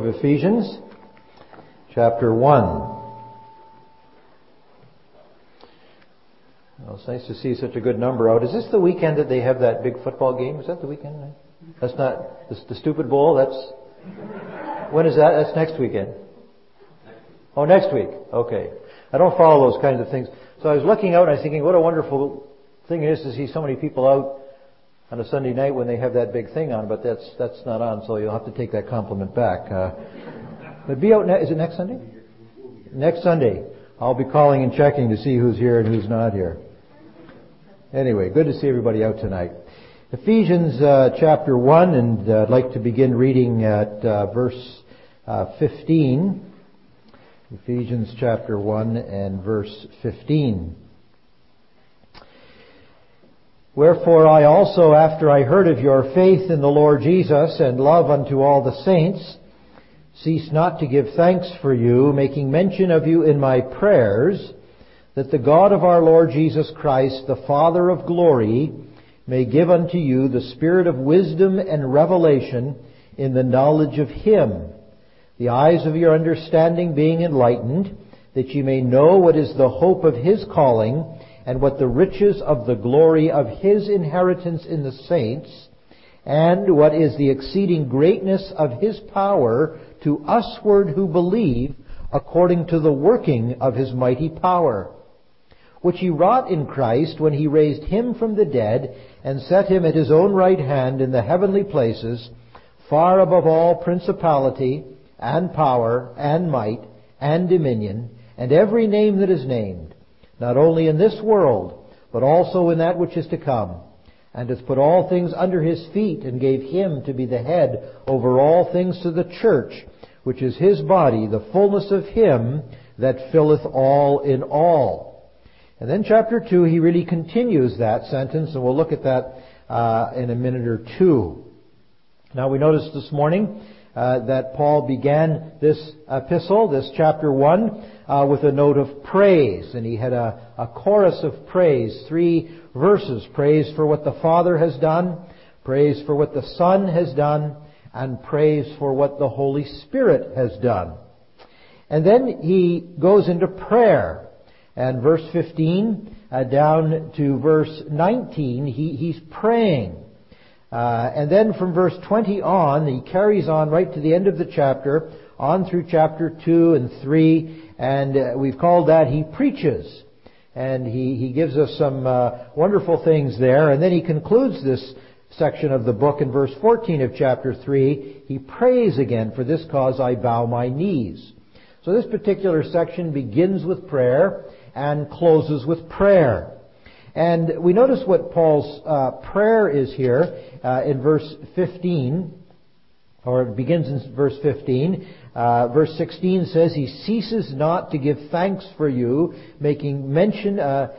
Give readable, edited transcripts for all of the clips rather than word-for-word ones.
Of Ephesians, chapter 1. Well, it's nice to see such a good number out. Is this the weekend that they have that big football game? Is that the weekend? That's not the Stupid Bowl. When is that? That's next weekend. Oh, next week. Okay. I don't follow those kinds of things. So I was looking out and I was thinking, what a wonderful thing it is to see so many people out on a Sunday night when they have that big thing on, but that's not on, so you'll have to take that compliment back. But be out. Is it next Sunday? Next Sunday. I'll be calling and checking to see who's here and who's not here. Anyway, good to see everybody out tonight. Ephesians chapter 1, and I'd like to begin reading at verse 15. Ephesians chapter 1 and verse 15. Wherefore I also, after I heard of your faith in the Lord Jesus and love unto all the saints, cease not to give thanks for you, making mention of you in my prayers, that the God of our Lord Jesus Christ, the Father of glory, may give unto you the spirit of wisdom and revelation in the knowledge of Him, the eyes of your understanding being enlightened, that ye may know what is the hope of His calling, and what the riches of the glory of His inheritance in the saints, and what is the exceeding greatness of His power to usward who believe, according to the working of His mighty power, which He wrought in Christ when He raised Him from the dead, and set Him at His own right hand in the heavenly places, far above all principality, and power, and might, and dominion, and every name that is named, not only in this world, but also in that which is to come, and hath put all things under His feet, and gave Him to be the head over all things to the church, which is His body, the fullness of Him that filleth all in all. And then chapter 2, he really continues that sentence, and we'll look at that in a minute or two. Now we noticed this morning that Paul began this epistle, this chapter 1, with a note of praise. And he had a chorus of praise, 3 verses. Praise for what the Father has done, praise for what the Son has done, and praise for what the Holy Spirit has done. And then he goes into prayer. And verse 15 down to verse 19, he's praying. And then from verse 20 on, he carries on right to the end of the chapter, on through chapter 2 and 3, and we've called that He Preaches. And he gives us some wonderful things there. And then he concludes this section of the book in verse 14 of chapter 3. He prays again, for this cause I bow my knees. So this particular section begins with prayer and closes with prayer. And we notice what Paul's prayer is here in verse 15, or it begins in verse 15. Verse 16 says, He ceases not to give thanks for you, making mention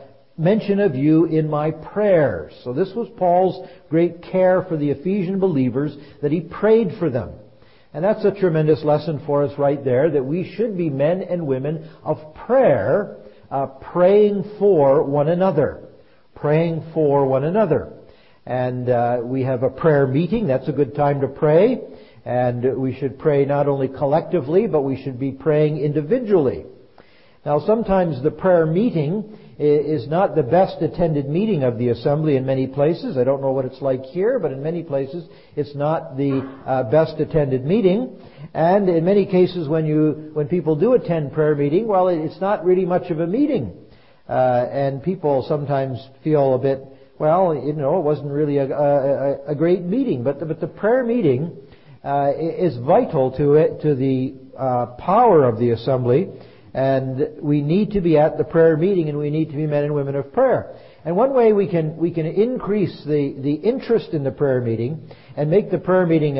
of you in my prayers. So this was Paul's great care for the Ephesian believers, that he prayed for them. And that's a tremendous lesson for us right there, that we should be men and women of prayer, praying for one another. Praying for one another. And we have a prayer meeting. That's a good time to pray. And we should pray not only collectively, but we should be praying individually. Now, sometimes the prayer meeting is not the best attended meeting of the assembly in many places. I don't know what it's like here, but in many places it's not the best attended meeting. And in many cases when people do attend prayer meeting, well, it's not really much of a meeting. And people sometimes feel a bit, well, it wasn't really a great meeting. But the prayer meeting is vital to the power of the assembly. And we need to be at the prayer meeting, and we need to be men and women of prayer. And one way we can increase the interest in the prayer meeting and make the prayer meeting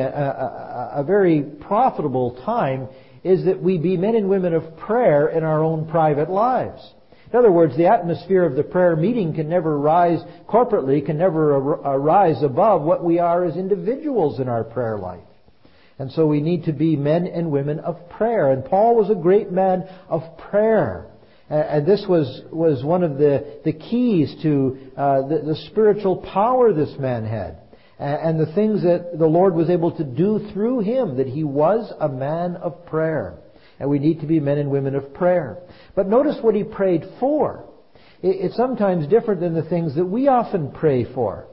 a very profitable time is that we be men and women of prayer in our own private lives. In other words, the atmosphere of the prayer meeting can never rise corporately, can never rise above what we are as individuals in our prayer life. And so we need to be men and women of prayer. And Paul was a great man of prayer. And this was one of the keys to the spiritual power this man had. and the things that the Lord was able to do through him, that he was a man of prayer. And we need to be men and women of prayer. But notice what he prayed for. It's sometimes different than the things that we often pray for.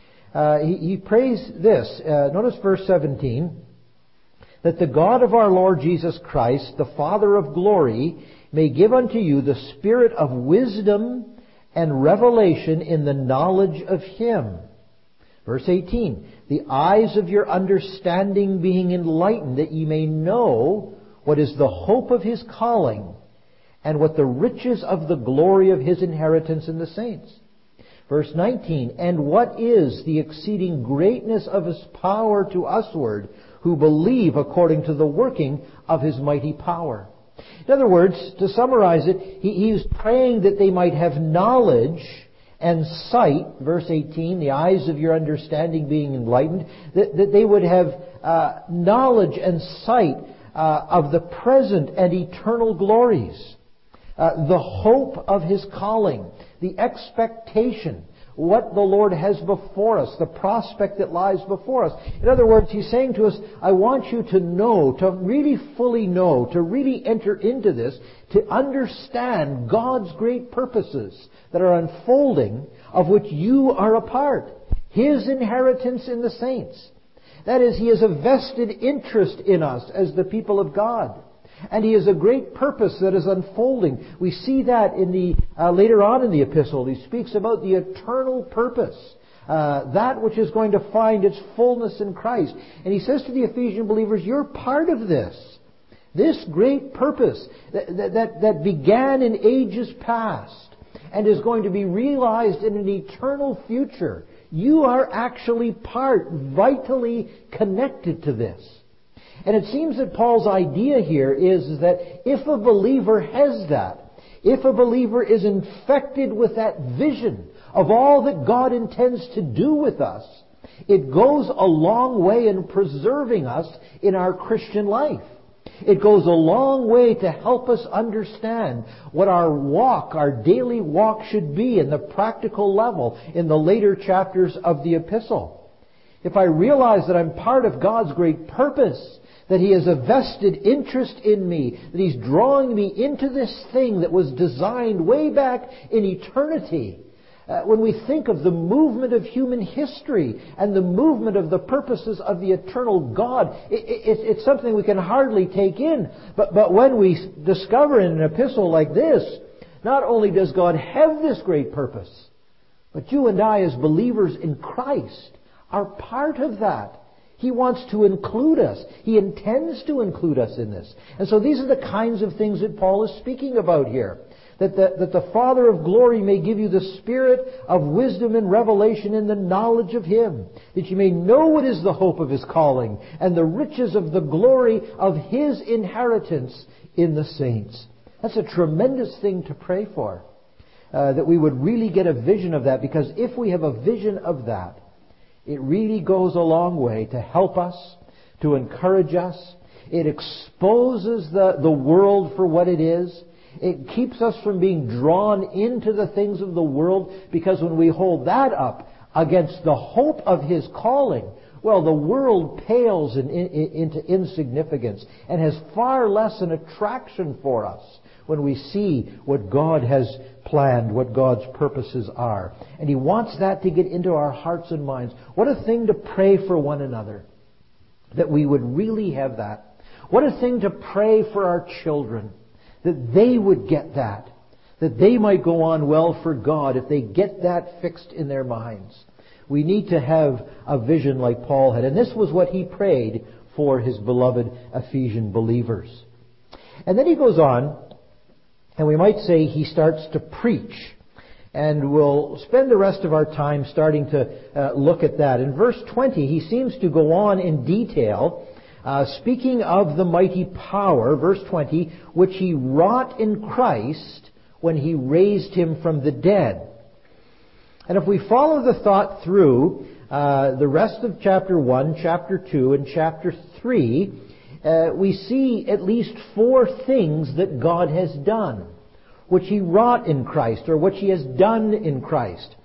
He prays this. Notice verse 17. That the God of our Lord Jesus Christ, the Father of glory, may give unto you the spirit of wisdom and revelation in the knowledge of him. Verse 18. The eyes of your understanding being enlightened, that ye may know what is the hope of his calling, and what the riches of the glory of his inheritance in the saints. Verse 19. And what is the exceeding greatness of his power to usward, who believe according to the working of his mighty power. In other words, to summarize it, he's praying that they might have knowledge and sight, verse 18, the eyes of your understanding being enlightened, that they would have knowledge and sight of the present and eternal glories, the hope of his calling, the expectation, what the Lord has before us, the prospect that lies before us. In other words, he's saying to us, I want you to know, to really fully know, to really enter into this, to understand God's great purposes that are unfolding, of which you are a part. His inheritance in the saints. That is, he has a vested interest in us as the people of God. And he has a great purpose that is unfolding. We see that in the later on in the epistle. He speaks about the eternal purpose, that which is going to find its fullness in Christ. And he says to the Ephesian believers, you're part of this. This great purpose that began in ages past and is going to be realized in an eternal future. You are actually part, vitally connected to this. And it seems that Paul's idea here is that if a believer has that, if a believer is infected with that vision of all that God intends to do with us, it goes a long way in preserving us in our Christian life. It goes a long way to help us understand what our walk, our daily walk should be in the practical level in the later chapters of the epistle. If I realize that I'm part of God's great purpose, that he has a vested interest in me, that he's drawing me into this thing that was designed way back in eternity. When we think of the movement of human history and the movement of the purposes of the eternal God, it's something we can hardly take in. But when we discover in an epistle like this, not only does God have this great purpose, but you and I as believers in Christ are part of that. He wants to include us. He intends to include us in this. And so these are the kinds of things that Paul is speaking about here. That the Father of glory may give you the spirit of wisdom and revelation in the knowledge of him, that you may know what is the hope of his calling and the riches of the glory of his inheritance in the saints. That's a tremendous thing to pray for, that we would really get a vision of that, because if we have a vision of that, it really goes a long way to help us, to encourage us. It exposes the world for what it is. It keeps us from being drawn into the things of the world, because when we hold that up against the hope of his calling, well, the world pales into insignificance and has far less an attraction for us when we see what God has planned, what God's purposes are. And he wants that to get into our hearts and minds. What a thing to pray for one another, that we would really have that. What a thing to pray for our children, that they would get that they might go on well for God if they get that fixed in their minds. We need to have a vision like Paul had. And this was what he prayed for his beloved Ephesian believers. And then he goes on, and we might say he starts to preach. And we'll spend the rest of our time starting to look at that. In verse 20, he seems to go on in detail, speaking of the mighty power, verse 20, which he wrought in Christ when he raised him from the dead. And if we follow the thought through the rest of chapter 1, chapter 2, and chapter 3, we see at least 4 things that God has done, which he wrought in Christ, or which he has done in Christ.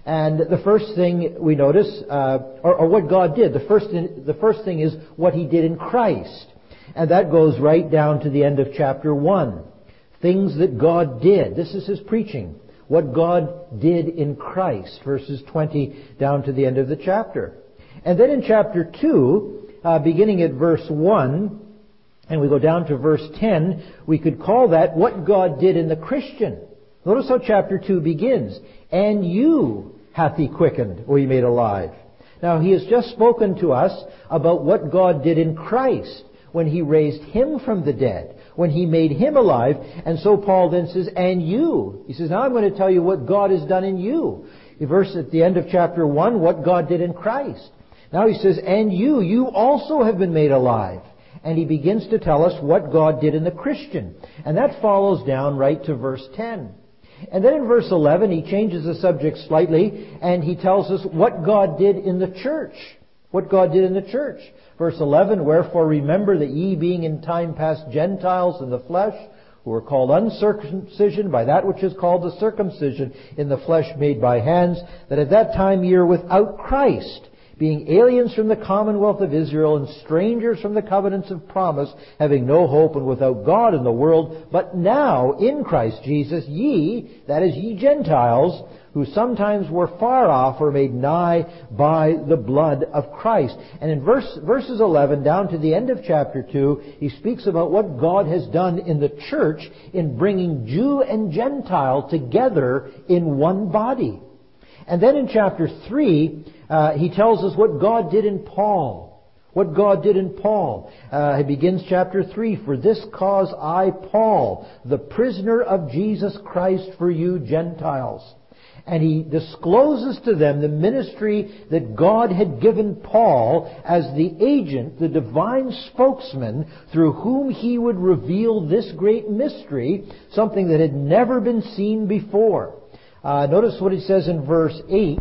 And the first thing we notice, or what God did, the first thing is what He did in Christ. And that goes right down to the end of chapter 1. Things that God did. This is His preaching. What God did in Christ, verses 20 down to the end of the chapter. And then in chapter 2, beginning at verse 1, and we go down to verse 10, we could call that what God did in the Christian. Notice how chapter 2 begins. And you hath He quickened, or He made alive. Now, He has just spoken to us about what God did in Christ when He raised Him from the dead, when He made Him alive. And so Paul then says, and you. He says, now I'm going to tell you what God has done in you. Verse at the end of chapter 1, what God did in Christ. Now he says, and you also have been made alive. And he begins to tell us what God did in the Christian. And that follows down right to verse 10. And then in verse 11, he changes the subject slightly, and he tells us what God did in the church. What God did in the church. Verse 11, wherefore remember that ye being in time past Gentiles in the flesh, who were called uncircumcision by that which is called the circumcision in the flesh made by hands, that at that time ye are without Christ, being aliens from the commonwealth of Israel and strangers from the covenants of promise, having no hope and without God in the world. But now in Christ Jesus ye, that is ye Gentiles, who sometimes were far off, are made nigh by the blood of Christ. And in verses 11 down to the end of chapter 2, he speaks about what God has done in the church in bringing Jew and Gentile together in one body. And then in chapter 3, he tells us what God did in Paul. What God did in Paul. He begins chapter 3, for this cause I, Paul, the prisoner of Jesus Christ for you Gentiles. And he discloses to them the ministry that God had given Paul as the agent, the divine spokesman, through whom he would reveal this great mystery, something that had never been seen before. Notice what he says in verse 8.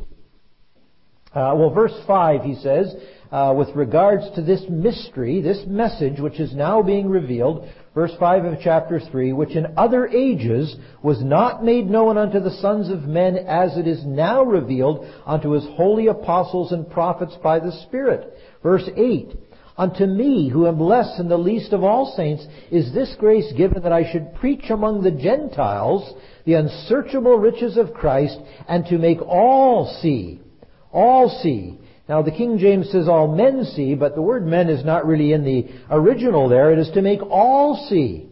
Verse 5, he says, with regards to this mystery, this message which is now being revealed, verse 5 of chapter 3, which in other ages was not made known unto the sons of men, as it is now revealed unto His holy apostles and prophets by the Spirit. Verse 8, unto me, who am less than the least of all saints, is this grace given that I should preach among the Gentiles the unsearchable riches of Christ, and to make all see. All see. Now the King James says all men see, but the word men is not really in the original there. It is to make all see.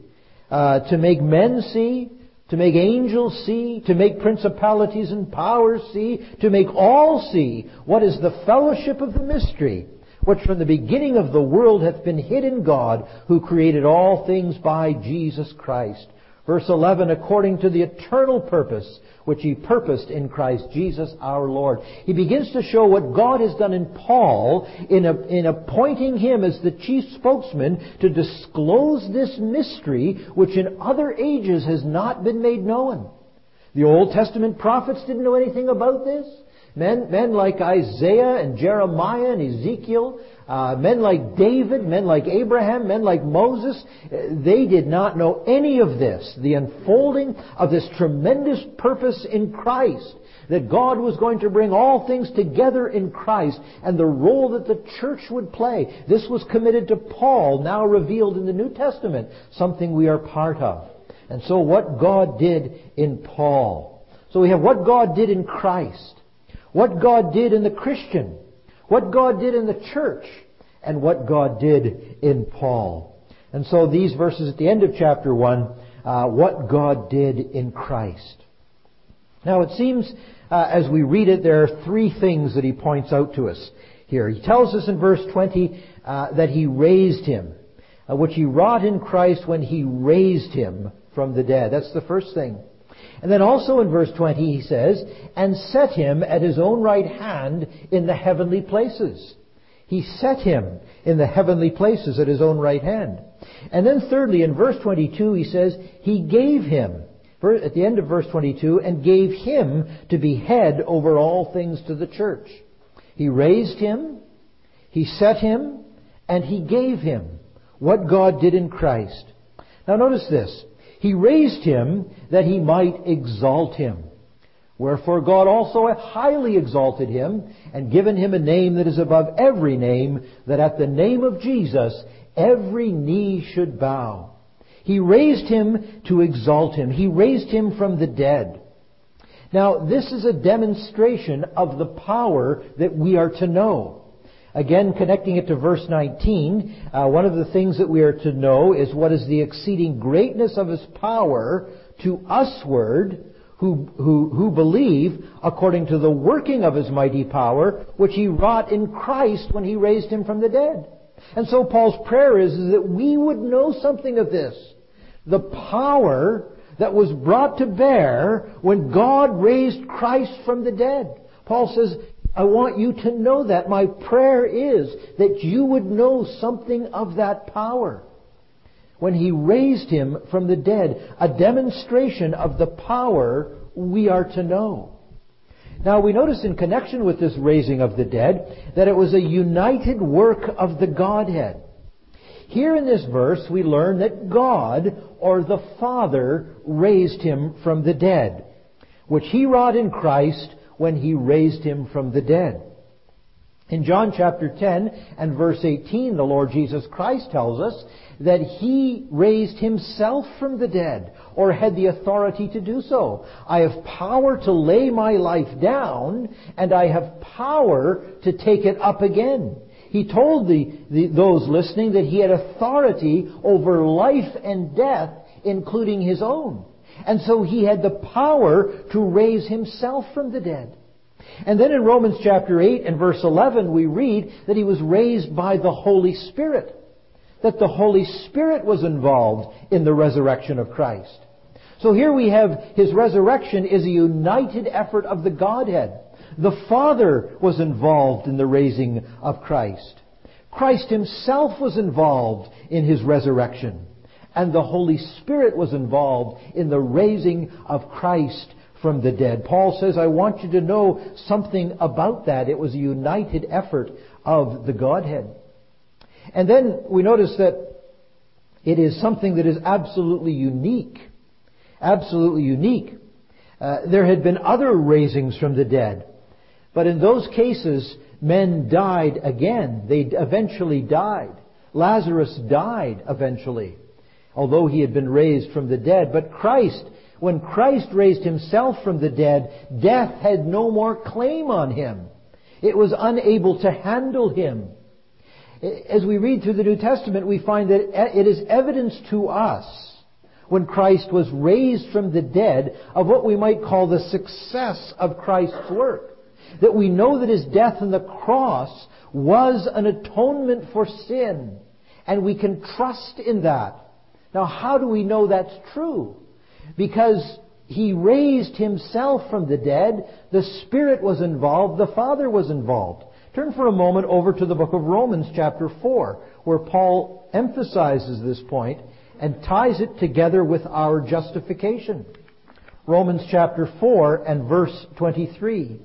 To make men see, to make angels see, to make principalities and powers see, to make all see what is the fellowship of the mystery, which from the beginning of the world hath been hid in God, who created all things by Jesus Christ. Verse 11, according to the eternal purpose which He purposed in Christ Jesus our Lord. He begins to show what God has done in Paul in appointing him as the chief spokesman to disclose this mystery which in other ages has not been made known. The Old Testament prophets didn't know anything about this. Men like Isaiah and Jeremiah and Ezekiel, men like David, men like Abraham, men like Moses, they did not know any of this. The unfolding of this tremendous purpose in Christ, that God was going to bring all things together in Christ, and the role that the church would play. This was committed to Paul, now revealed in the New Testament, something we are part of. And so what God did in Paul. So we have what God did in Christ, what God did in the Christian, what God did in the church, and what God did in Paul. And so these verses at the end of chapter 1, what God did in Christ. Now it seems, as we read it, there are three things that he points out to us here. He tells us in verse 20 that He raised Him, which He wrought in Christ when He raised Him from the dead. That's the first thing. And then also in verse 20 he says, and set Him at His own right hand in the heavenly places. He set Him in the heavenly places at His own right hand. And then thirdly, in verse 22 he says, He gave Him, at the end of verse 22, and gave Him to be head over all things to the church. He raised Him, He set Him, and He gave Him. What God did in Christ. Now notice this. He raised Him that He might exalt Him. Wherefore God also hath highly exalted him, and given him a name that is above every name, that at the name of Jesus every knee should bow. He raised him to exalt him. He raised him from the dead. Now, this is a demonstration of the power that we are to know. Again, connecting it to verse 19, one of the things that we are to know is what is the exceeding greatness of his power to usward, who believe, according to the working of his mighty power, which he wrought in Christ when he raised him from the dead. And so Paul's prayer is that we would know something of this. The power that was brought to bear when God raised Christ from the dead. Paul says, I want you to know that. My prayer is that you would know something of that power. When he raised him from the dead, a demonstration of the power we are to know. Now we notice in connection with this raising of the dead that it was a united work of the Godhead. Here in this verse we learn that God, or the Father, raised him from the dead, which he wrought in Christ when he raised him from the dead. In John chapter 10 and verse 18, the Lord Jesus Christ tells us that he raised himself from the dead, or had the authority to do so. I have power to lay my life down, and I have power to take it up again. He told those listening that he had authority over life and death, including his own. And so he had the power to raise himself from the dead. And then in Romans chapter 8 and verse 11 we read that he was raised by the Holy Spirit. That the Holy Spirit was involved in the resurrection of Christ. So here we have his resurrection is a united effort of the Godhead. The Father was involved in the raising of Christ. Christ himself was involved in his resurrection. And the Holy Spirit was involved in the raising of Christ from the dead. Paul says, I want you to know something about that. It was a united effort of the Godhead. And then we notice that it is something that is absolutely unique. Absolutely unique. There had been other raisings from the dead. But in those cases, men died again. They eventually died. Lazarus died eventually, although he had been raised from the dead. But Christ, when Christ raised himself from the dead, death had no more claim on him. It was unable to handle him. As we read through the New Testament, we find that it is evidence to us, when Christ was raised from the dead, of what we might call the success of Christ's work. That we know that his death on the cross was an atonement for sin, and we can trust in that. Now, how do we know that's true? Because he raised himself from the dead, the Spirit was involved, the Father was involved. Turn for a moment over to the book of Romans chapter 4, where Paul emphasizes this point and ties it together with our justification. Romans chapter 4 and verse 23.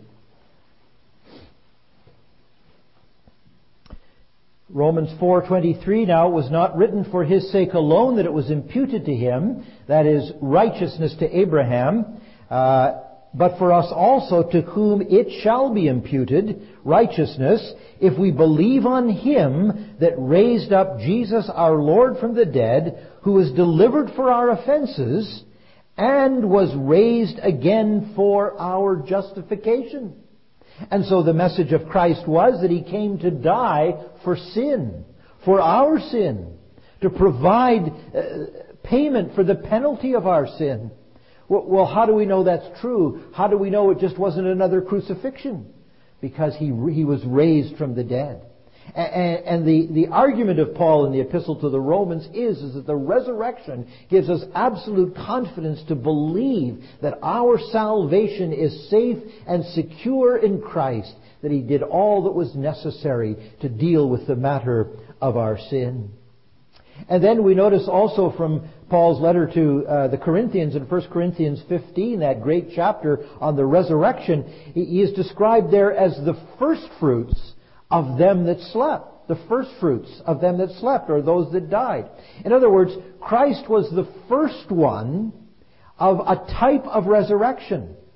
Romans 4:23, now it was not written for his sake alone that it was imputed to him, that is, righteousness to Abraham, but for us also, to whom it shall be imputed, righteousness, if we believe on him that raised up Jesus our Lord from the dead, who was delivered for our offenses, and was raised again for our justification. And so the message of Christ was that he came to die for sin, for our sin, to provide payment for the penalty of our sin. Well, how do we know that's true? How do we know it just wasn't another crucifixion? Because he was raised from the dead. And the argument of Paul in the epistle to the Romans is that the resurrection gives us absolute confidence to believe that our salvation is safe and secure in Christ, that he did all that was necessary to deal with the matter of our sin. And then we notice also from Paul's letter to the Corinthians in 1 Corinthians 15, that great chapter on the resurrection, he is described there as the first fruits of them that slept. The first fruits of them that slept, or those that died. In other words, Christ was the first one of a type of resurrection.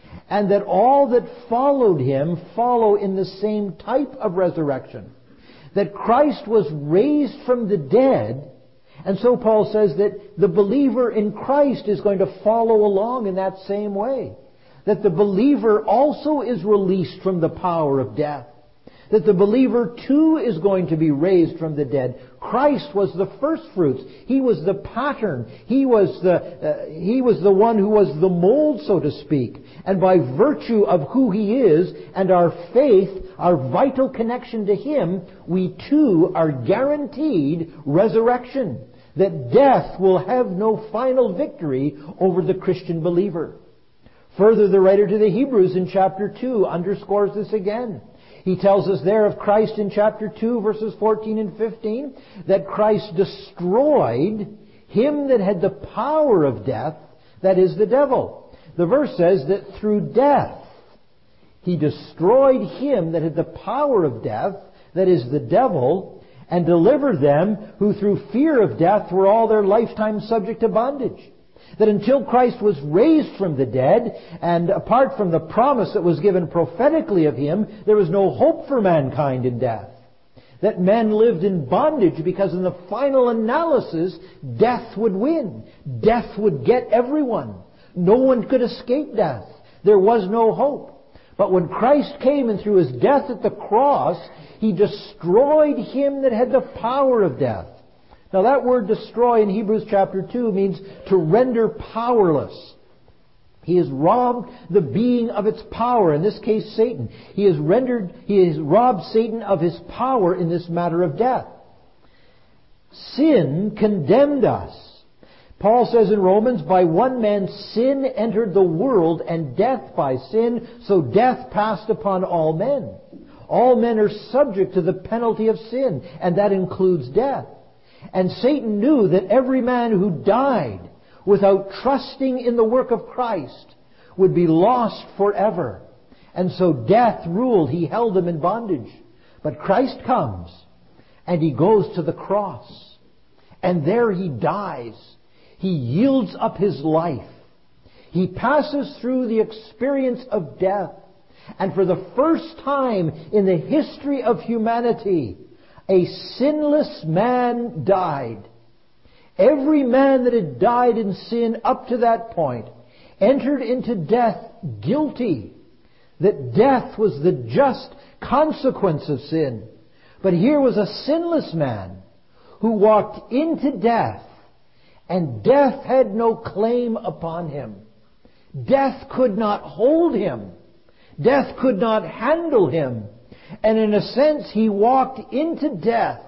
and that all that followed him follow in the same type of resurrection. That Christ was raised from the dead, and so Paul says that the believer in Christ is going to follow along in that same way. That the believer also is released from the power of death. That the believer too is going to be raised from the dead. Christ was the first fruits. He was the pattern. He was the one who was the mold, so to speak. And by virtue of who He is and our faith, our vital connection to Him, we too are guaranteed resurrection. That death will have no final victory over the Christian believer. Further, the writer to the Hebrews in chapter 2 underscores this again. He tells us there of Christ in chapter 2, verses 14 and 15, that Christ destroyed him that had the power of death, that is the devil. The verse says that through death He destroyed him that had the power of death, that is the devil, and delivered them who through fear of death were all their lifetime subject to bondage. That until Christ was raised from the dead, and apart from the promise that was given prophetically of Him, there was no hope for mankind in death. That men lived in bondage because in the final analysis, death would win. Death would get everyone. No one could escape death. There was no hope. But when Christ came and through His death at the cross, He destroyed him that had the power of death. Now that word destroy in Hebrews chapter 2 means to render powerless. He has robbed the being of its power, in this case Satan. He has robbed Satan of his power in this matter of death. Sin condemned us. Paul says in Romans, by one man sin entered the world, and death by sin, so death passed upon all men. All men are subject to the penalty of sin, and that includes death. And Satan knew that every man who died without trusting in the work of Christ would be lost forever. And so death ruled. He held him in bondage. But Christ comes, and He goes to the cross. And there He dies. He yields up His life. He passes through the experience of death. And for the first time in the history of humanity, a sinless man died. Every man that had died in sin up to that point entered into death guilty. That death was the just consequence of sin. But here was a sinless man who walked into death, and death had no claim upon him. Death could not hold him. Death could not handle him. And in a sense, He walked into death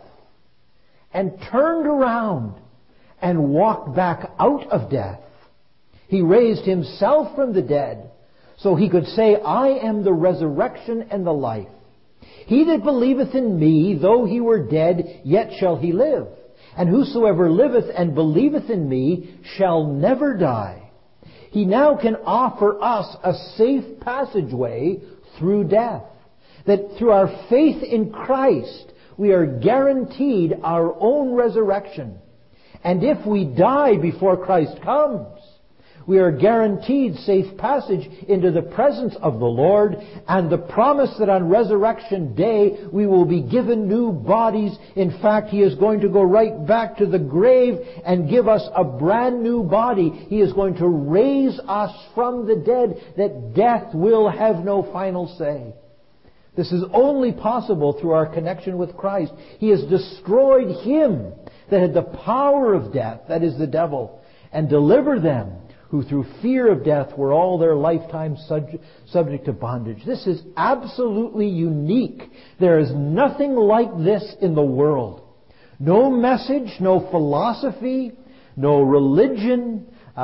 and turned around and walked back out of death. He raised Himself from the dead so He could say, I am the resurrection and the life. He that believeth in Me, though he were dead, yet shall he live. And whosoever liveth and believeth in Me shall never die. He now can offer us a safe passageway through death. That through our faith in Christ, we are guaranteed our own resurrection. And if we die before Christ comes, we are guaranteed safe passage into the presence of the Lord, and the promise that on resurrection day we will be given new bodies. In fact, He is going to go right back to the grave and give us a brand new body. He is going to raise us from the dead, that death will have no final say. This is only possible through our connection with Christ. He has destroyed him that had the power of death, that is the devil, and delivered them who through fear of death were all their lifetime subject to bondage. This is absolutely unique. There is nothing like this in the world. No message, no philosophy, no religion,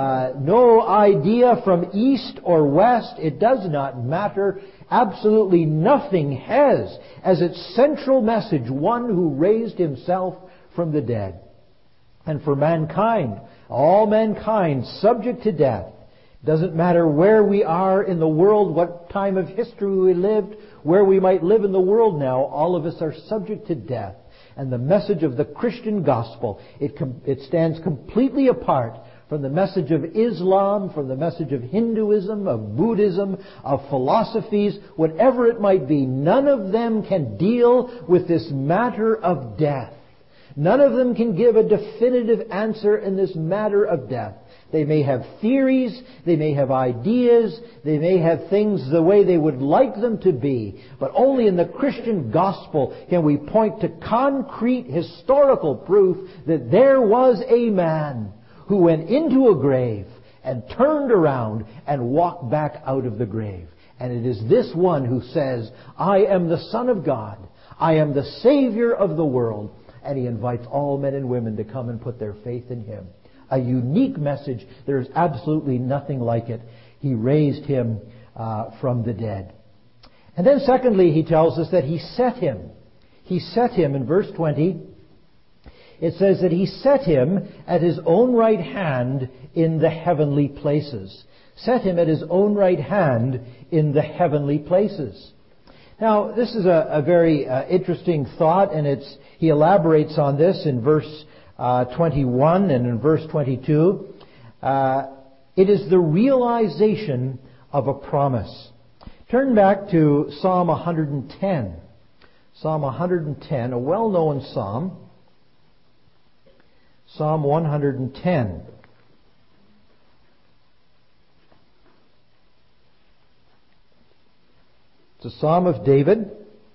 no idea from east or west. It does not matter. Absolutely nothing has as its central message one who raised Himself from the dead. And for mankind, all mankind subject to death. Doesn't matter where we are in the world, what time of history we lived, where we might live in the world now, all of us are subject to death. And the message of the Christian gospel, it stands completely apart from the message of Islam, from the message of Hinduism, of Buddhism, of philosophies, whatever it might be, none of them can deal with this matter of death. None of them can give a definitive answer in this matter of death. They may have theories, they may have ideas, they may have things the way they would like them to be, but only in the Christian gospel can we point to concrete historical proof that there was a man who went into a grave and turned around and walked back out of the grave. And it is this one who says, I am the Son of God, I am the Savior of the world, and he invites all men and women to come and put their faith in him. A unique message. There's absolutely nothing like it. He raised him from the dead. And then secondly, he tells us that he set him. He set him in verse 20. It says that he set him at his own right hand in the heavenly places. Set him at his own right hand in the heavenly places. Now, this is a very interesting thought, and he elaborates on this in verse 21 and in verse 22. It is the realization of a promise. Turn back to Psalm 110. Psalm 110, a well-known psalm. Psalm 110. It's a psalm of David.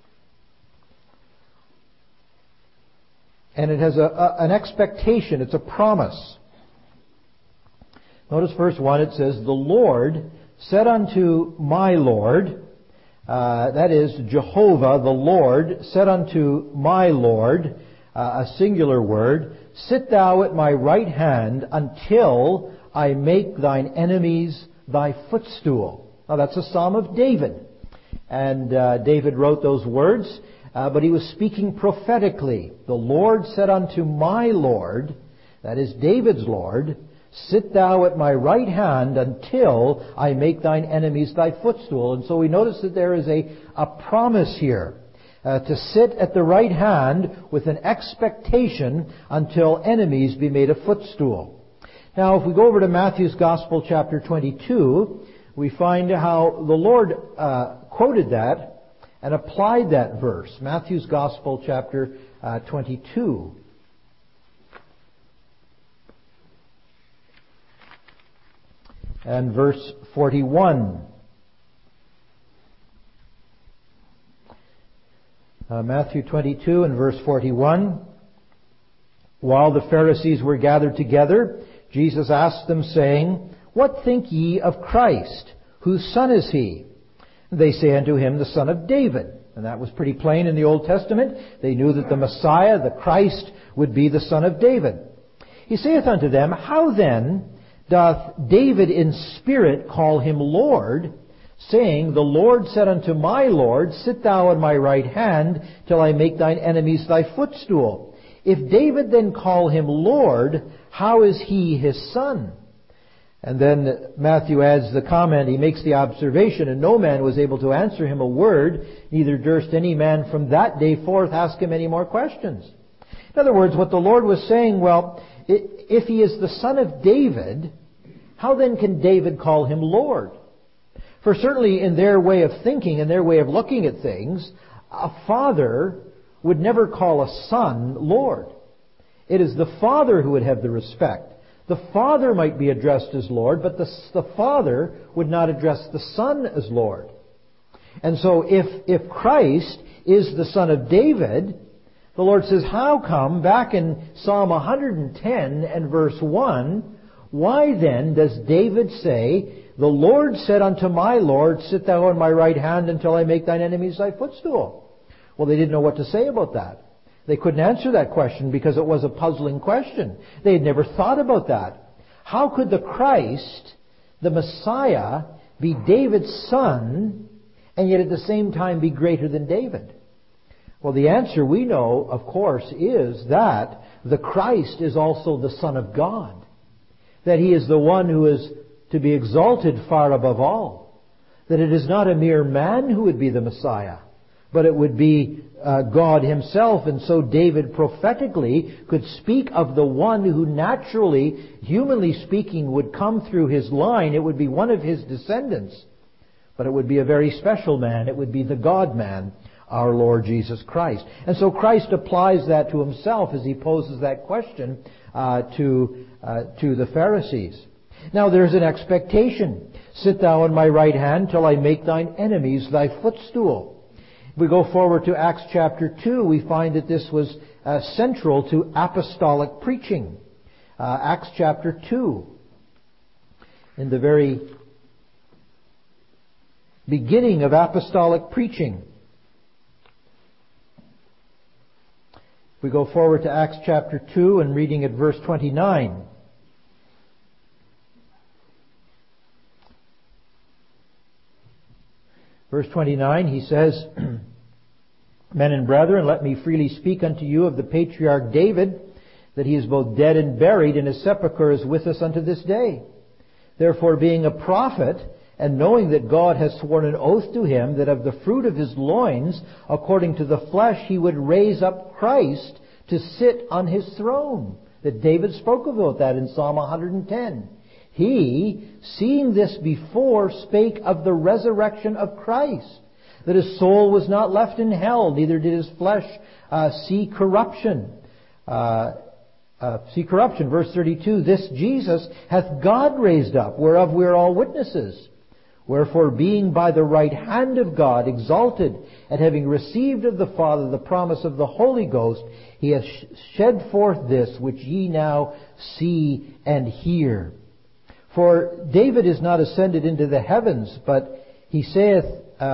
And it has an expectation. It's a promise. Notice verse 1, it says, the Lord said unto my Lord, that is, Jehovah, the Lord, said unto my Lord, a singular word, sit thou at my right hand until I make thine enemies thy footstool. Now that's a psalm of David. And David wrote those words. But he was speaking prophetically. The Lord said unto my Lord, that is David's Lord, sit thou at my right hand until I make thine enemies thy footstool. And so we notice that there is a promise here to sit at the right hand with an expectation until enemies be made a footstool. Now, if we go over to Matthew's Gospel, chapter 22, we find how the Lord quoted that and applied that verse. Matthew's Gospel, chapter 22. And verse 41. Matthew 22 and verse 41. While the Pharisees were gathered together, Jesus asked them, saying, What think ye of Christ? Whose son is he? They say unto him, the son of David. And that was pretty plain in the Old Testament. They knew that the Messiah, the Christ, would be the son of David. He saith unto them, How then doth David in spirit call him Lord, saying, The Lord said unto my Lord, Sit thou on my right hand, till I make thine enemies thy footstool. If David then call him Lord, how is he his son? And then Matthew adds the comment, he makes the observation, and no man was able to answer him a word, neither durst any man from that day forth ask him any more questions. In other words, what the Lord was saying, well, if he is the son of David, how then can David call him Lord? For certainly in their way of thinking and their way of looking at things, a father would never call a son Lord. It is the father who would have the respect. The Father might be addressed as Lord, but the Father would not address the Son as Lord. And so if Christ is the Son of David, the Lord says, how come, back in Psalm 110 and verse 1, why then does David say, The Lord said unto my Lord, Sit thou on my right hand until I make thine enemies thy footstool? Well, they didn't know what to say about that. They couldn't answer that question because it was a puzzling question. They had never thought about that. How could the Christ, the Messiah, be David's son and yet at the same time be greater than David? Well, the answer we know, of course, is that the Christ is also the Son of God. That He is the one who is to be exalted far above all. That it is not a mere man who would be the Messiah, but it would be God Himself. And so David prophetically could speak of the one who naturally, humanly speaking, would come through his line. It would be one of his descendants. But it would be a very special man. It would be the God-man, our Lord Jesus Christ. And so Christ applies that to Himself as He poses that question to the Pharisees. Now there's an expectation. Sit thou on my right hand till I make thine enemies thy footstool. If we go forward to Acts chapter 2, we find that this was central to apostolic preaching. Acts chapter 2, in the very beginning of apostolic preaching. We go forward to Acts chapter 2 and reading at verse 29. Verse 29, he says, Men and brethren, let me freely speak unto you of the patriarch David, that he is both dead and buried, and his sepulchre is with us unto this day. Therefore, being a prophet, and knowing that God has sworn an oath to him, that of the fruit of his loins, according to the flesh, he would raise up Christ to sit on his throne. That David spoke about that in Psalm 110. He, seeing this before, spake of the resurrection of Christ, that his soul was not left in hell, neither did his flesh see corruption. Verse 32, This Jesus hath God raised up, whereof we are all witnesses. Wherefore, being by the right hand of God exalted, and having received of the Father the promise of the Holy Ghost, He hath shed forth this which ye now see and hear. For David is not ascended into the heavens, but he saith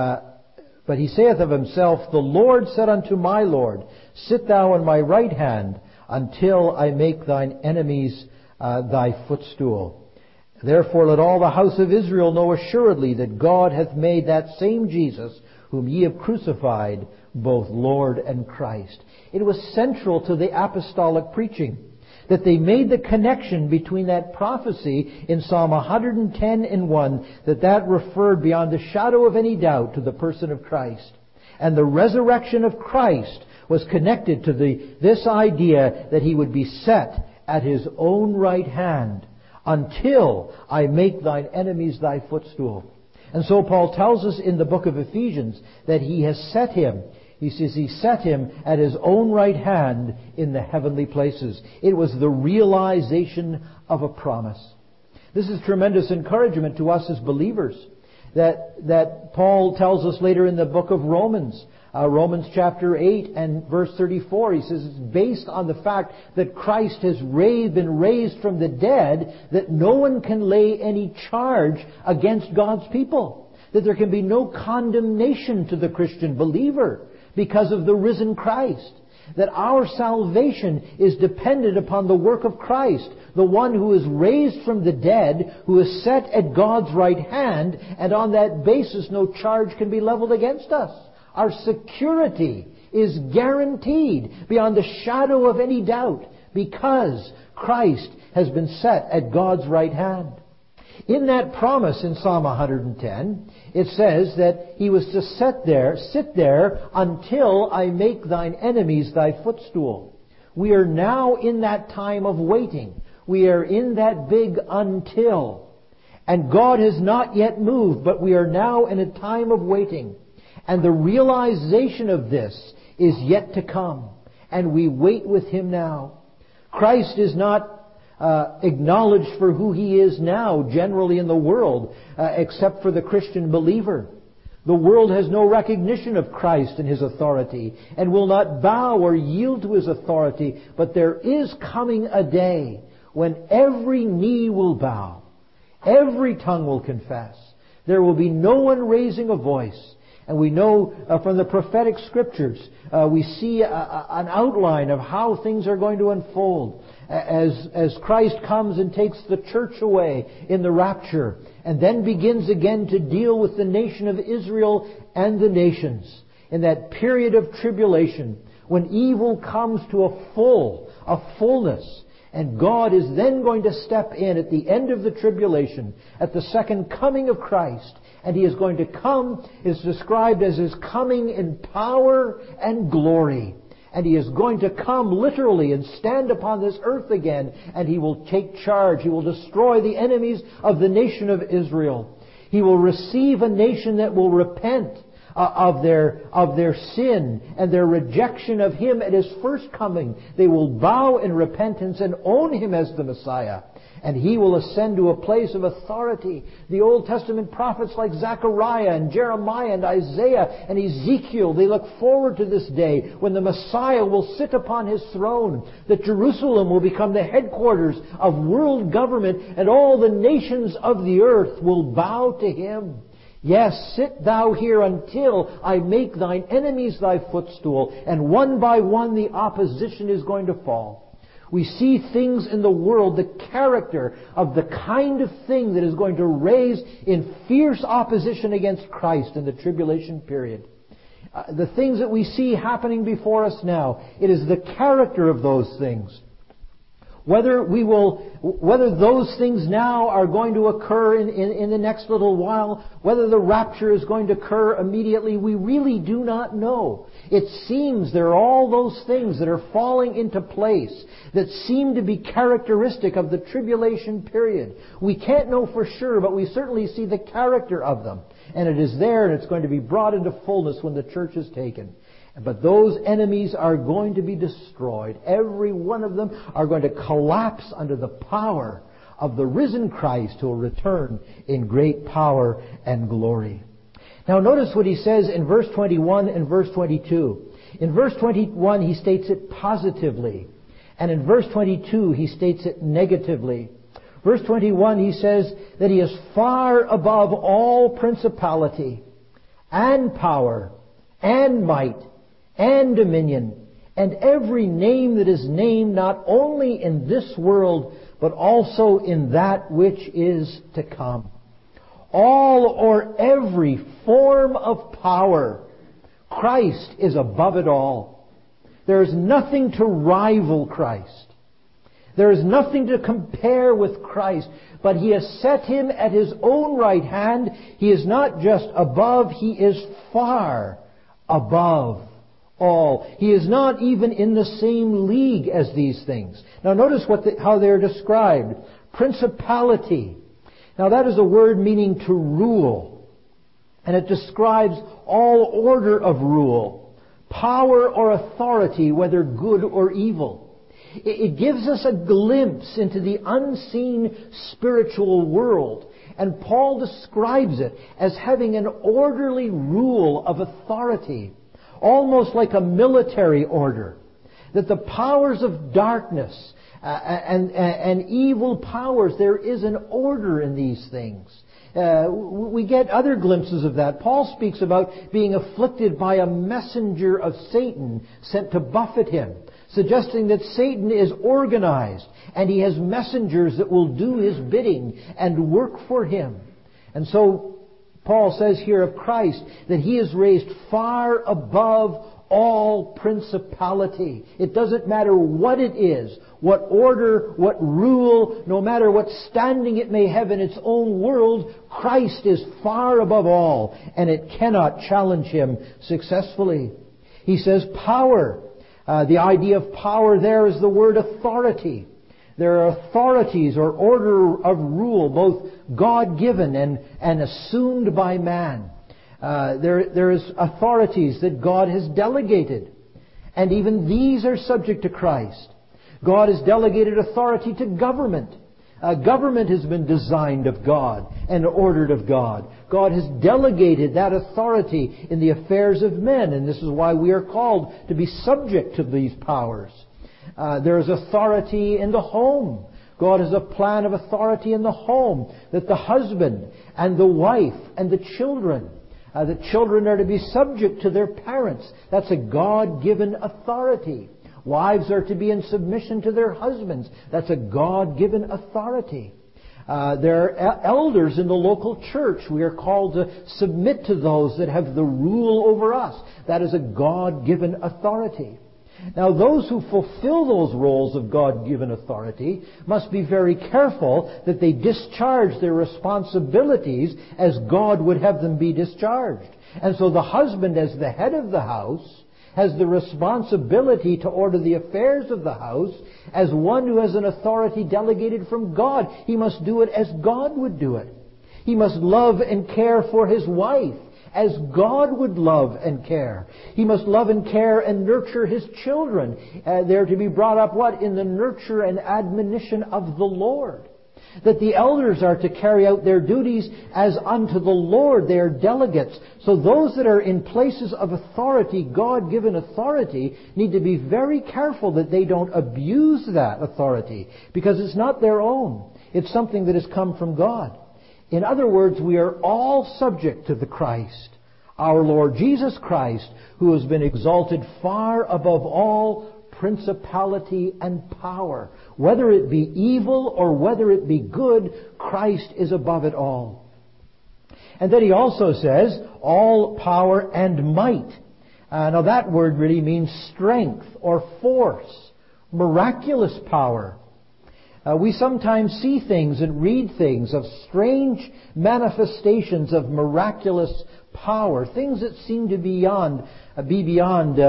of himself, The Lord said unto my Lord, Sit thou on my right hand, until I make thine enemies thy footstool. Therefore let all the house of Israel know assuredly that God hath made that same Jesus, whom ye have crucified, both Lord and Christ. It was central to the apostolic preaching that they made the connection between that prophecy in Psalm 110:1, that referred beyond the shadow of any doubt to the person of Christ. And the resurrection of Christ was connected to this idea that He would be set at His own right hand until I make thine enemies thy footstool. And so Paul tells us in the book of Ephesians that He has set Him. He says He set Him at His own right hand in the heavenly places. It was the realization of a promise. This is tremendous encouragement to us as believers. That Paul tells us later in the book of Romans. Romans chapter 8 and verse 34, he says it's based on the fact that Christ has been raised from the dead, that no one can lay any charge against God's people. That there can be no condemnation to the Christian believer because of the risen Christ. That our salvation is dependent upon the work of Christ, the one who is raised from the dead, who is set at God's right hand, and on that basis no charge can be leveled against us. Our security is guaranteed beyond the shadow of any doubt because Christ has been set at God's right hand. In that promise in Psalm 110, it says that He was to sit there until I make thine enemies thy footstool. We are now in that time of waiting. We are in that big until. And God has not yet moved, but we are now in a time of waiting. And the realization of this is yet to come. And we wait with Him now. Christ is not acknowledged for who He is now generally in the world, except for the Christian believer. The world has no recognition of Christ and His authority and will not bow or yield to His authority. But there is coming a day when every knee will bow, every tongue will confess. There will be no one raising a voice. And we know from the prophetic scriptures, we see an outline of how things are going to unfold as Christ comes and takes the church away in the rapture, and then begins again to deal with the nation of Israel and the nations in that period of tribulation when evil comes to a fullness, And God is then going to step in at the end of the tribulation, at the second coming of Christ. And He is going to come, is described as His coming in power and glory. And He is going to come literally and stand upon this earth again. And He will take charge. He will destroy the enemies of the nation of Israel. He will receive a nation that will repent of their sin and their rejection of Him at His first coming. They will bow in repentance and own Him as the Messiah. And He will ascend to a place of authority. The Old Testament prophets like Zechariah and Jeremiah and Isaiah and Ezekiel, they look forward to this day when the Messiah will sit upon His throne, that Jerusalem will become the headquarters of world government, and all the nations of the earth will bow to Him. Yes, sit thou here until I make thine enemies thy footstool. And one by one the opposition is going to fall. We see things in the world, the character of the kind of thing that is going to raise in fierce opposition against Christ in the tribulation period. The things that we see happening before us now, it is the character of those things. Whether those things now are going to occur in the next little while, whether the rapture is going to occur immediately, we really do not know. It seems there are all those things that are falling into place that seem to be characteristic of the tribulation period. We can't know for sure, but we certainly see the character of them. And it is there, and it's going to be brought into fullness when the church is taken. But those enemies are going to be destroyed. Every one of them are going to collapse under the power of the risen Christ who will return in great power and glory. Now notice what he says in verse 21 and verse 22. In verse 21 he states it positively. And in verse 22 he states it negatively. Verse 21 he says that He is far above all principality and power and might and dominion, and every name that is named, not only in this world, but also in that which is to come. All or every form of power, Christ is above it all. There is nothing to rival Christ. There is nothing to compare with Christ, but He has set Him at His own right hand. He is not just above, He is far above all. He is not even in the same league as these things. Now notice how they're described. Principality. Now that is a word meaning to rule. And it describes all order of rule. Power or authority, whether good or evil. It gives us a glimpse into the unseen spiritual world. And Paul describes it as having an orderly rule of authority. Almost like a military order. That the powers of darkness and evil powers, there is an order in these things. We get other glimpses of that. Paul speaks about being afflicted by a messenger of Satan sent to buffet him, suggesting that Satan is organized and he has messengers that will do his bidding and work for him. And so Paul says here of Christ that He is raised far above all principality. It doesn't matter what it is, what order, what rule, no matter what standing it may have in its own world, Christ is far above all, and it cannot challenge Him successfully. He says power. The idea of power there is the word authority. There are authorities or order of rule, both God-given and assumed by man. There is authorities that God has delegated. And even these are subject to Christ. God has delegated authority to government. Government has been designed of God and ordered of God. God has delegated that authority in the affairs of men. And this is why we are called to be subject to these powers. There is authority in the home. God has a plan of authority in the home, that the husband and the wife and the children are to be subject to their parents. That's a God-given authority. Wives are to be in submission to their husbands. That's a God-given authority. There are elders in the local church. We are called to submit to those that have the rule over us. That is a God-given authority. Now, those who fulfill those roles of God-given authority must be very careful that they discharge their responsibilities as God would have them be discharged. And so the husband, as the head of the house, has the responsibility to order the affairs of the house as one who has an authority delegated from God. He must do it as God would do it. He must love and care for his wife as God would love and care. He must love and care and nurture his children. They're to be brought up, what? In the nurture and admonition of the Lord. That the elders are to carry out their duties as unto the Lord. They are delegates. So those that are in places of authority, God-given authority, need to be very careful that they don't abuse that authority, because it's not their own. It's something that has come from God. In other words, we are all subject to the Christ, our Lord Jesus Christ, who has been exalted far above all principality and power. Whether it be evil or whether it be good, Christ is above it all. And then he also says, all power and might. Now that word really means strength or force, miraculous power. We sometimes see things and read things of strange manifestations of miraculous power, things that seem to be beyond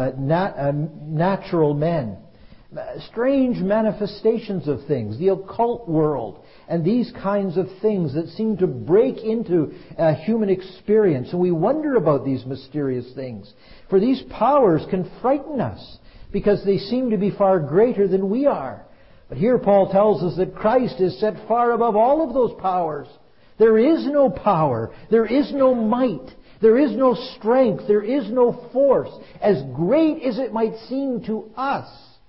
natural men. Strange manifestations of things, the occult world, and these kinds of things that seem to break into human experience. And we wonder about these mysterious things. For these powers can frighten us because they seem to be far greater than we are. But here Paul tells us that Christ is set far above all of those powers. There is no power. There is no might. There is no strength. There is no force. As great as it might seem to us,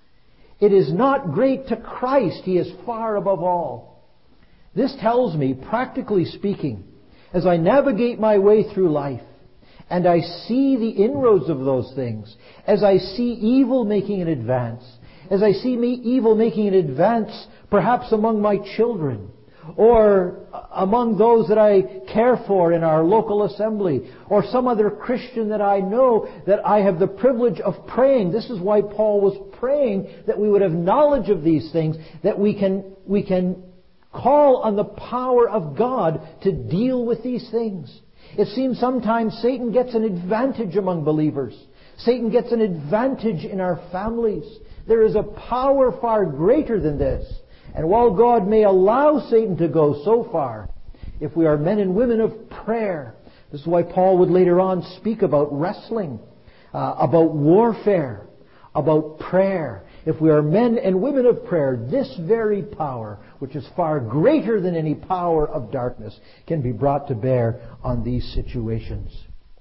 it is not great to Christ. He is far above all. This tells me, practically speaking, as I navigate my way through life, and I see the inroads of those things, as I see evil making an advance, as I see evil making an advance perhaps among my children, or among those that I care for in our local assembly, or some other Christian that I know that I have the privilege of praying. This is why Paul was praying, that we would have knowledge of these things, that we can call on the power of God to deal with these things. It seems sometimes Satan gets an advantage among believers. Satan gets an advantage in our families. There is a power far greater than this. And while God may allow Satan to go so far, if we are men and women of prayer, this is why Paul would later on speak about wrestling, about warfare, about prayer. If we are men and women of prayer, this very power, which is far greater than any power of darkness, can be brought to bear on these situations.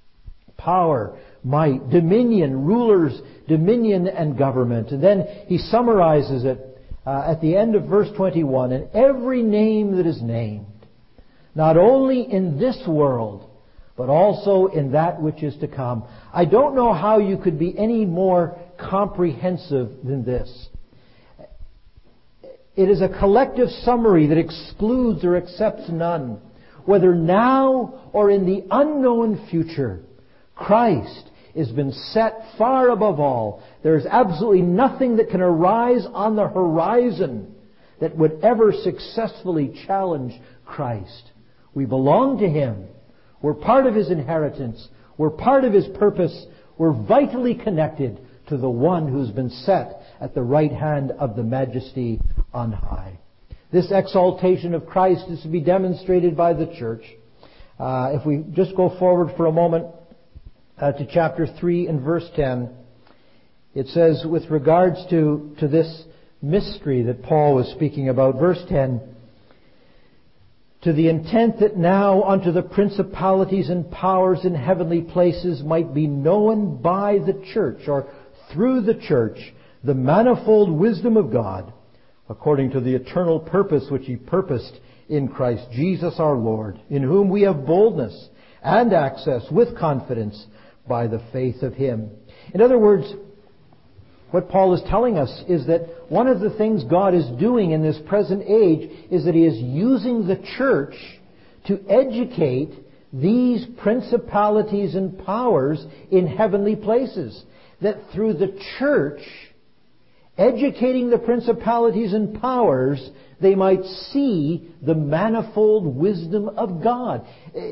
Power, might, dominion, rulers, dominion and government. And then he summarizes it at the end of verse 21, and every name that is named, not only in this world, but also in that which is to come. I don't know how you could be any more comprehensive than this. It is a collective summary that excludes or accepts none. Whether now or in the unknown future, Christ has been set far above all. There is absolutely nothing that can arise on the horizon that would ever successfully challenge Christ. We belong to Him. We're part of His inheritance. We're part of His purpose. We're vitally connected to the one who's been set at the right hand of the Majesty on high. This exaltation of Christ is to be demonstrated by the church. If we just go forward for a moment to chapter 3 and verse 10, it says with regards to this mystery that Paul was speaking about, verse 10, to the intent that now unto the principalities and powers in heavenly places might be known by the church, or through the church, the manifold wisdom of God, according to the eternal purpose which He purposed in Christ Jesus our Lord, in whom we have boldness and access with confidence by the faith of Him. In other words, what Paul is telling us is that one of the things God is doing in this present age is that He is using the church to educate these principalities and powers in heavenly places. that through the church, educating the principalities and powers, they might see the manifold wisdom of God.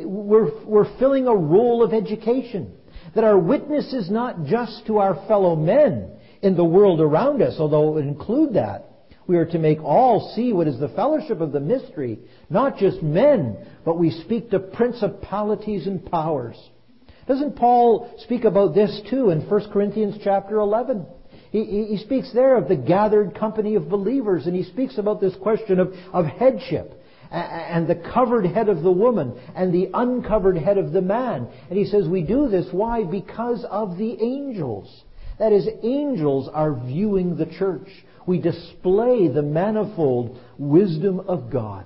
We're filling a role of education. That our witness is not just to our fellow men in the world around us, although it would include that. We are to make all see what is the fellowship of the mystery, not just men, but we speak to principalities and powers. Doesn't Paul speak about this too in 1 Corinthians chapter 11? He speaks there of the gathered company of believers, and he speaks about this question of headship, and the covered head of the woman, and the uncovered head of the man. And he says we do this, why? Because of the angels. That is, angels are viewing the church. We display the manifold wisdom of God.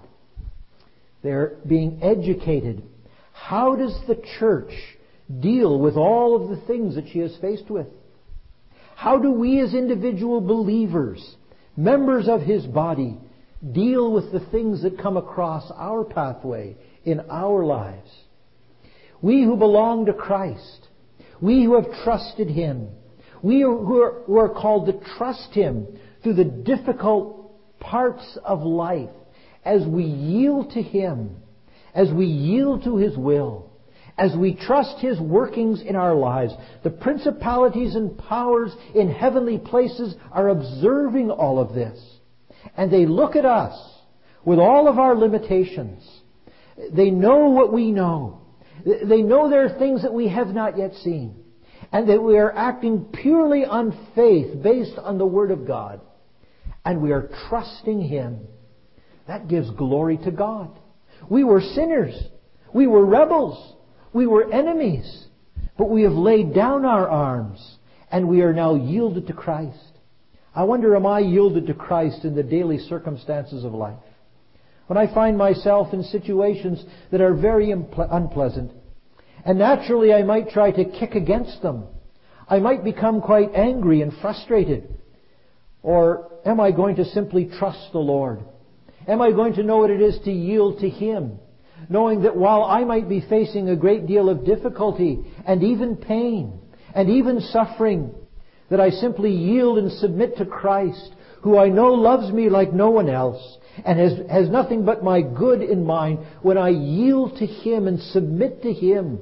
They're being educated. How does the church deal with all of the things that she is faced with? How do we as individual believers, members of His body, deal with the things that come across our pathway in our lives? We who belong to Christ, we who have trusted Him, we who are called to trust Him through the difficult parts of life, as we yield to Him, as we yield to His will, as we trust His workings in our lives, the principalities and powers in heavenly places are observing all of this. And they look at us with all of our limitations. They know what we know. They know there are things that we have not yet seen. And that we are acting purely on faith based on the Word of God. And we are trusting Him. That gives glory to God. We were sinners. We were rebels. We were enemies. But we have laid down our arms. And we are now yielded to Christ. I wonder, am I yielded to Christ in the daily circumstances of life? When I find myself in situations that are very unpleasant, and naturally I might try to kick against them. I might become quite angry and frustrated. Or am I going to simply trust the Lord? Am I going to know what it is to yield to Him? Knowing that while I might be facing a great deal of difficulty and even pain and even suffering, that I simply yield and submit to Christ, who I know loves me like no one else and has nothing but my good in mind. When I yield to Him and submit to Him,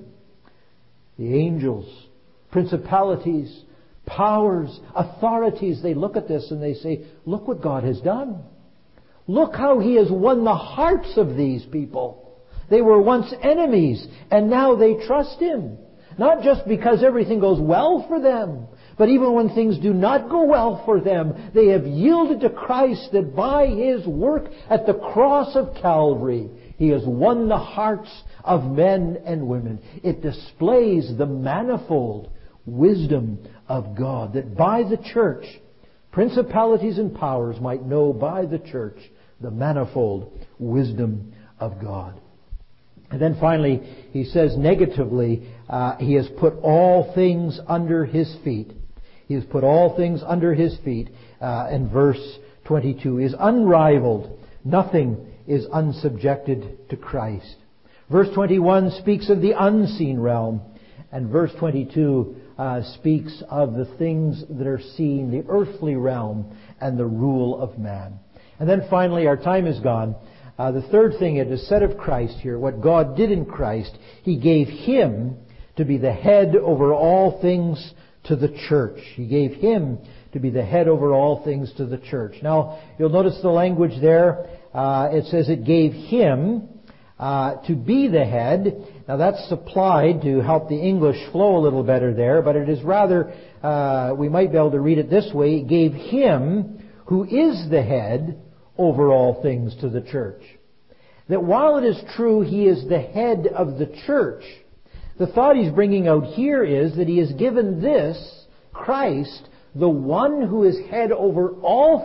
the angels, principalities, powers, authorities, they look at this and they say, look what God has done. Look how He has won the hearts of these people. They were once enemies, and now they trust Him. Not just because everything goes well for them, but even when things do not go well for them, they have yielded to Christ, that by His work at the cross of Calvary, He has won the hearts of men and women. It displays the manifold wisdom of God, that by the church, principalities and powers might know by the church the manifold wisdom of God. And then finally, he says negatively, He has put all things under His feet. He has put all things under His feet. In verse 22, is unrivaled. Nothing is unsubjected to Christ. Verse 21 speaks of the unseen realm. And verse 22 speaks of the things that are seen, the earthly realm and the rule of man. And then finally, our time is gone. The third thing it is said of Christ here, what God did in Christ, He gave Him to be the head over all things to the church. He gave Him to be the head over all things to the church. Now, you'll notice the language there. It says it gave Him to be the head. Now, that's supplied to help the English flow a little better there, but it is rather, we might be able to read it this way, it gave Him who is the head over all things to the church. That while it is true He is the head of the church, the thought he's bringing out here is that He has given this, Christ, the one who is head over all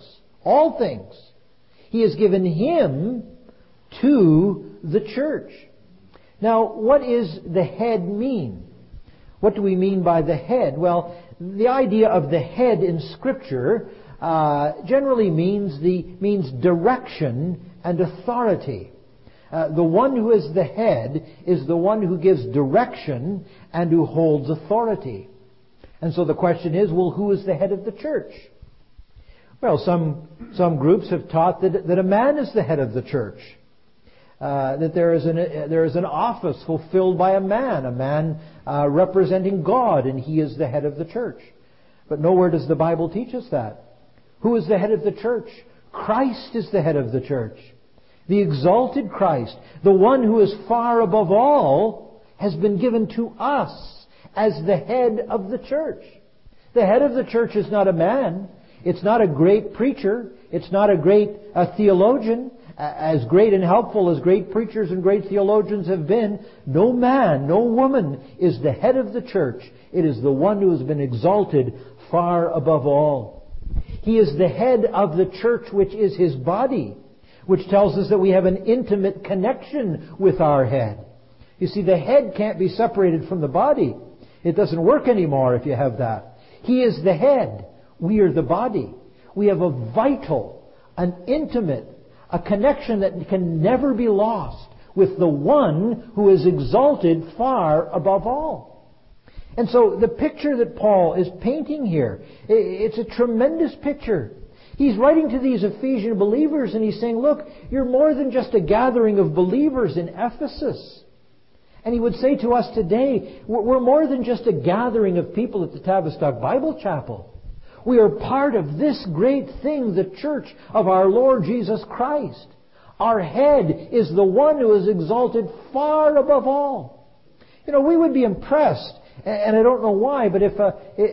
things. He has given Him to the church. Now, what is the head mean? What do we mean by the head? Well, the idea of the head in Scripture generally means direction and authority. The one who is the head is the one who gives direction and who holds authority. And so the question is, well, who is the head of the church? Well, some groups have taught that a man is the head of the church. That there is an office fulfilled by a man representing God, and he is the head of the church. But nowhere does the Bible teach us that. Who is the head of the church? Christ is the head of the church. The exalted Christ, the one who is far above all, has been given to us as the head of the church. The head of the church is not a man. It's not a great preacher. It's not a great theologian. As great and helpful as great preachers and great theologians have been, no man, no woman is the head of the church. It is the one who has been exalted far above all. He is the head of the church, which is His body, which tells us that we have an intimate connection with our head. You see, the head can't be separated from the body. It doesn't work anymore if you have that. He is the head. We are the body. We have a vital, an intimate, a connection that can never be lost with the one who is exalted far above all. And so the picture that Paul is painting here, it's a tremendous picture. He's writing to these Ephesian believers and he's saying, look, you're more than just a gathering of believers in Ephesus. And he would say to us today, we're more than just a gathering of people at the Tavistock Bible Chapel. We are part of this great thing, the church of our Lord Jesus Christ. Our head is the one who is exalted far above all. You know, we would be impressed, and I don't know why, but if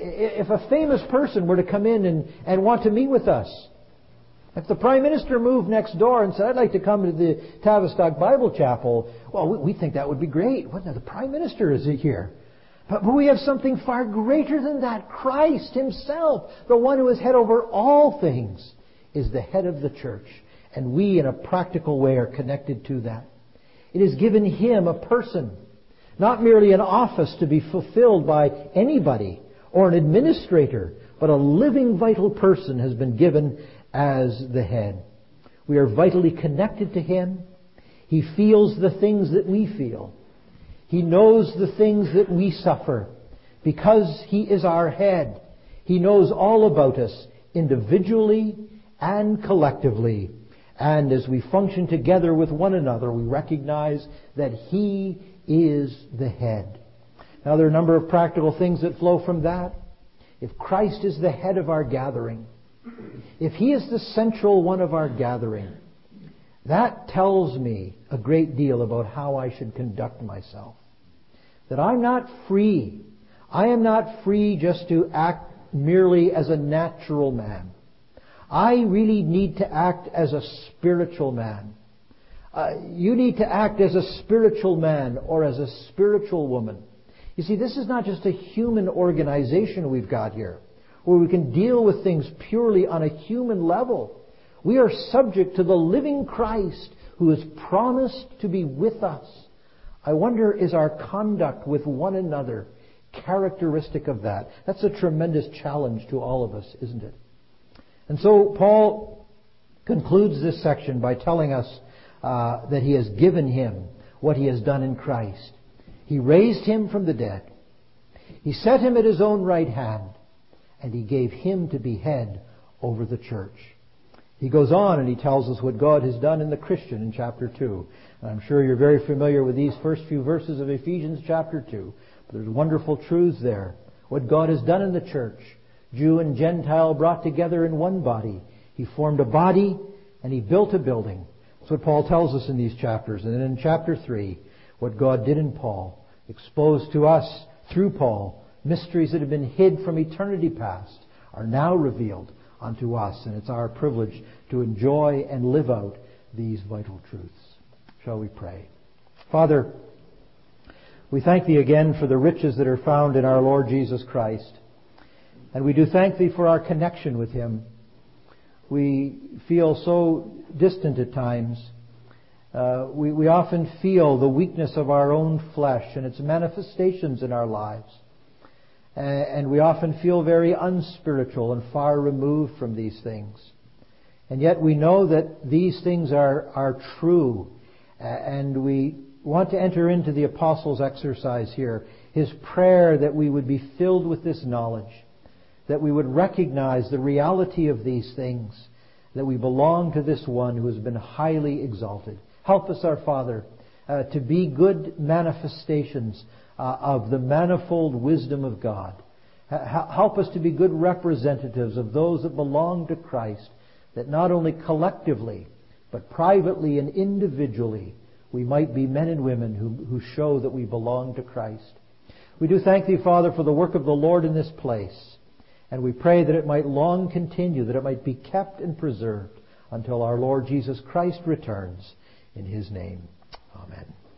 a famous person were to come in and want to meet with us, if the Prime Minister moved next door and said, I'd like to come to the Tavistock Bible Chapel, well, we think that would be great. What, now, the Prime Minister is here. But we have something far greater than that. Christ Himself, the one who is head over all things, is the head of the church. And we, in a practical way, are connected to that. It has given Him a person, not merely an office to be fulfilled by anybody or an administrator, but a living, vital person has been given as the head. We are vitally connected to Him. He feels the things that we feel. He knows the things that we suffer. Because He is our head, He knows all about us individually and collectively. And as we function together with one another, we recognize that He is the head. Now, there are a number of practical things that flow from that. If Christ is the head of our gathering, if He is the central one of our gathering, that tells me a great deal about how I should conduct myself. That I'm not free. I am not free just to act merely as a natural man. I really need to act as a spiritual man. You need to act as a spiritual man or as a spiritual woman. You see, this is not just a human organization we've got here, where we can deal with things purely on a human level. We are subject to the living Christ who has promised to be with us. I wonder, is our conduct with one another characteristic of that? That's a tremendous challenge to all of us, isn't it? And so Paul concludes this section by telling us that He has given him what He has done in Christ. He raised Him from the dead. He set Him at His own right hand. And He gave Him to be head over the church. He goes on and he tells us what God has done in the Christian in chapter 2. And I'm sure you're very familiar with these first few verses of Ephesians chapter 2. But there's wonderful truths there. What God has done in the church. Jew and Gentile brought together in one body. He formed a body and He built a building. That's what Paul tells us in these chapters. And then in chapter 3, what God did in Paul, exposed to us through Paul, mysteries that have been hid from eternity past are now revealed unto us. And it's our privilege to enjoy and live out these vital truths. Shall we pray? Father, we thank Thee again for the riches that are found in our Lord Jesus Christ. And we do thank Thee for our connection with Him. We feel so distant at times. We often feel the weakness of our own flesh and its manifestations in our lives. And we often feel very unspiritual and far removed from these things. And yet we know that these things are true. And we want to enter into the Apostles' exercise here his prayer that we would be filled with this knowledge, that we would recognize the reality of these things, that we belong to this one who has been highly exalted. Help us, our Father, to be good manifestations of the manifold wisdom of God. Help us to be good representatives of those that belong to Christ, that not only collectively, but privately and individually, we might be men and women who show that we belong to Christ. We do thank Thee, Father, for the work of the Lord in this place. And we pray that it might long continue, that it might be kept and preserved until our Lord Jesus Christ returns. In His name, amen.